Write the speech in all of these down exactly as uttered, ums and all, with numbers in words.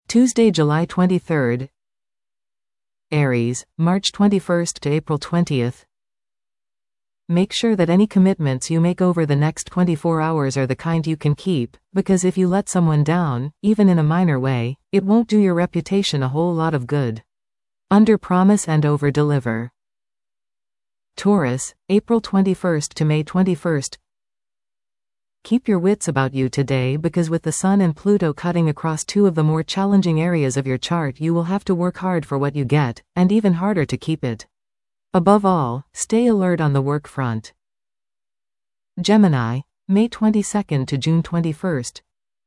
Tuesday, July twenty-third. Aries, March twenty-first to April twentieth. Make sure that any commitments you make over the next twenty-four hours are the kind you can keep, because if you let someone down, even in a minor way, it won't do your reputation a whole lot of good. Under-promise and over-deliver. Taurus, April twenty-first to May twenty-first. Keep your wits about you today, because with the Sun and Pluto cutting across two of the more challenging areas of your chart, you will have to work hard for what you get, and even harder to keep it. Above all, stay alert on the work front. Gemini, May twenty-second to June twenty-first.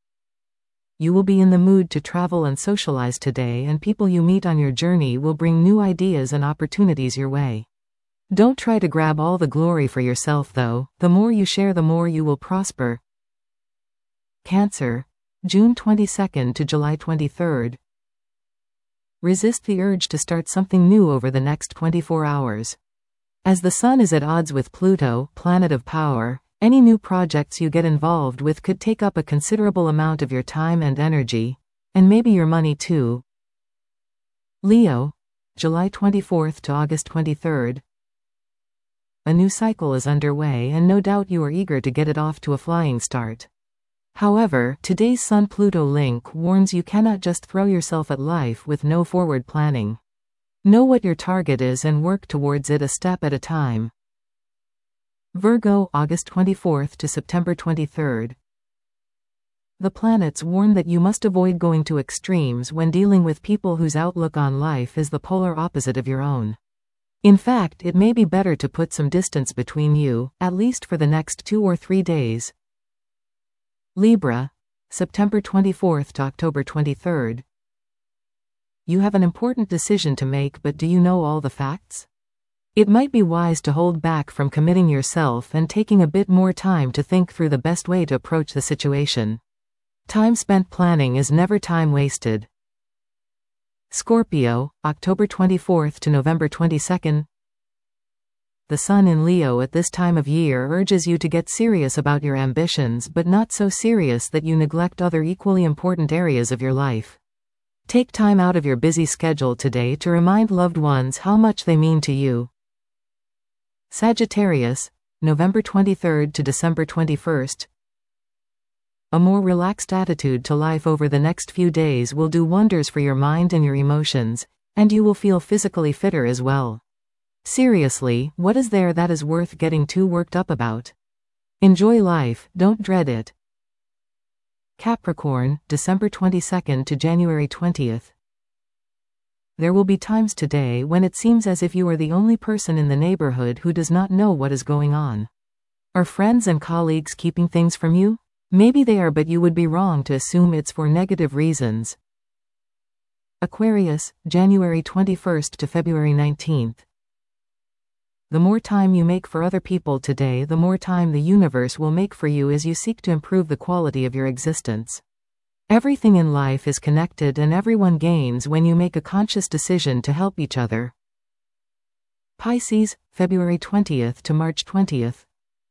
You will be in the mood to travel and socialize today, and people you meet on your journey will bring new ideas and opportunities your way. Don't try to grab all the glory for yourself though, the more you share the more you will prosper. Cancer, June twenty-second to July twenty-third. Resist the urge to start something new over the next twenty-four hours. As the Sun is at odds with Pluto, planet of power, any new projects you get involved with could take up a considerable amount of your time and energy, and maybe your money too. Leo, July twenty-fourth to August twenty-third. A new cycle is underway, and no doubt you are eager to get it off to a flying start. However, today's Sun-Pluto link warns you cannot just throw yourself at life with no forward planning. Know what your target is and work towards it a step at a time. Virgo, August twenty-fourth to September twenty-third. The planets warn that you must avoid going to extremes when dealing with people whose outlook on life is the polar opposite of your own. In fact, it may be better to put some distance between you, at least for the next two or three days. Libra, September twenty-fourth to October twenty-third. You have an important decision to make, but do you know all the facts? It might be wise to hold back from committing yourself and taking a bit more time to think through the best way to approach the situation. Time spent planning is never time wasted. Scorpio, October twenty-fourth to November twenty-second. The Sun in Leo at this time of year urges you to get serious about your ambitions, but not so serious that you neglect other equally important areas of your life. Take time out of your busy schedule today to remind loved ones how much they mean to you. Sagittarius, November twenty-third to December twenty-first. A more relaxed attitude to life over the next few days will do wonders for your mind and your emotions, and you will feel physically fitter as well. Seriously, what is there that is worth getting too worked up about? Enjoy life, don't dread it. Capricorn, December twenty-second to January twentieth. There will be times today when it seems as if you are the only person in the neighborhood who does not know what is going on. Are friends and colleagues keeping things from you? Maybe they are, but you would be wrong to assume it's for negative reasons. Aquarius, January twenty-first to February nineteenth. The more time you make for other people today, the more time the universe will make for you as you seek to improve the quality of your existence. Everything in life is connected, and everyone gains when you make a conscious decision to help each other. Pisces, February twentieth to March twentieth.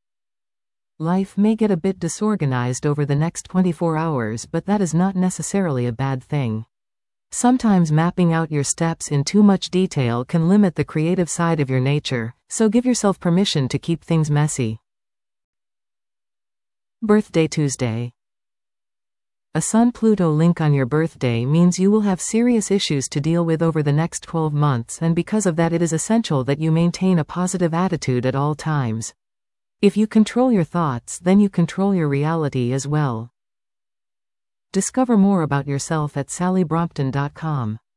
Life may get a bit disorganized over the next twenty-four hours, but that is not necessarily a bad thing. Sometimes mapping out your steps in too much detail can limit the creative side of your nature, so give yourself permission to keep things messy. Birthday Tuesday. A Sun-Pluto link on your birthday means you will have serious issues to deal with over the next twelve months, and because of that it is essential that you maintain a positive attitude at all times. If you control your thoughts, then you control your reality as well. Discover more about yourself at sally brompton dot com.